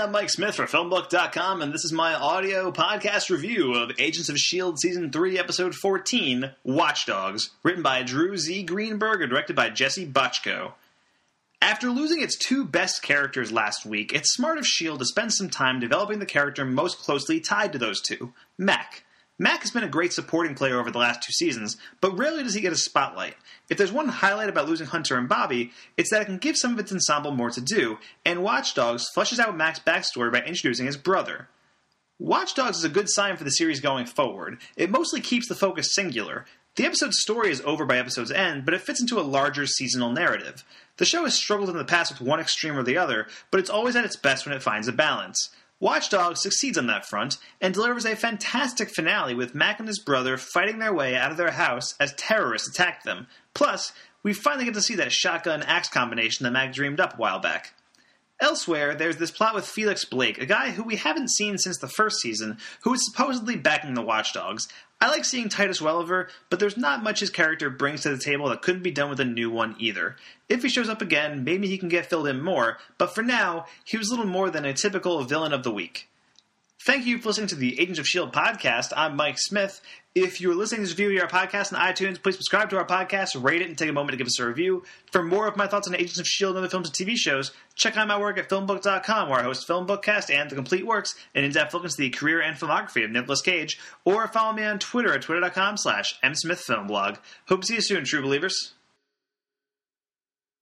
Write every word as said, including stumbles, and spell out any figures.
I'm Mike Smith for Filmbook dot com, and this is my audio podcast review of Agents of S H I E L D Season three, Episode fourteen, Watch Dogs, written by Drew Z. Greenberg and directed by Jesse Bochco. After losing its two best characters last week, it's smart of S H I E L D to spend some time developing the character most closely tied to those two, Mac. Mac has been a great supporting player over the last two seasons, but rarely does he get a spotlight. If there's one highlight about losing Hunter and Bobby, it's that it can give some of its ensemble more to do, and Watch Dogs fleshes out Mac's backstory by introducing his brother. Watch Dogs is a good sign for the series going forward. It mostly keeps the focus singular. The episode's story is over by episode's end, but it fits into a larger seasonal narrative. The show has struggled in the past with one extreme or the other, but it's always at its best when it finds a balance. Watch Dogs succeeds on that front, and delivers a fantastic finale with Mac and his brother fighting their way out of their house as terrorists attack them. Plus, we finally get to see that shotgun-axe combination that Mac dreamed up a while back. Elsewhere, there's this plot with Felix Blake, a guy who we haven't seen since the first season, who is supposedly backing the Watch Dogs. I like seeing Titus Welliver, but there's not much his character brings to the table that couldn't be done with a new one either. If he shows up again, maybe he can get filled in more, but for now, he was little more than a typical villain of the week. Thank you for listening to the Agents of S H I E L D podcast. I'm Mike Smith. If you're listening to this review of our podcast on iTunes, please subscribe to our podcast, rate it, and take a moment to give us a review. For more of my thoughts on Agents of S H I E L D and other films and T V shows, check out my work at Filmbook dot com, where I host Film Bookcast and The Complete Works, an in-depth look into the career and filmography of Nicolas Cage, or follow me on Twitter at twitter dot com slash msmithfilmblog. Hope to see you soon, true believers.